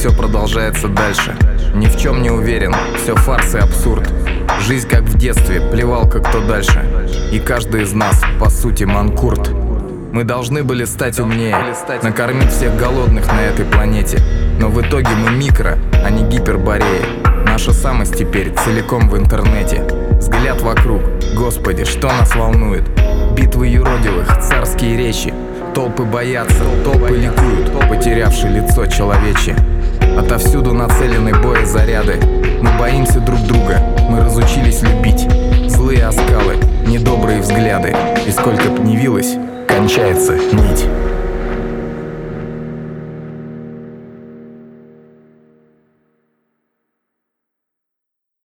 все продолжается дальше. Ни в чем не уверен, все фарс и абсурд. Жизнь как в детстве, плевалка кто дальше. И каждый из нас, по сути, манкурт. Мы должны были стать умнее, накормить всех голодных на этой планете. Но в итоге мы микро, а не гипербореи. Наша самость теперь целиком в интернете. Взгляд вокруг, Господи, что нас волнует? Битвы юродивых, царские речи. Толпы боятся, толпы ликуют, потерявшие лицо человечье. Отовсюду нацелены боезаряды. Мы боимся друг друга, мы разучились любить. Злые оскалы, недобрые взгляды. И сколько б ни вилось, кончается нить.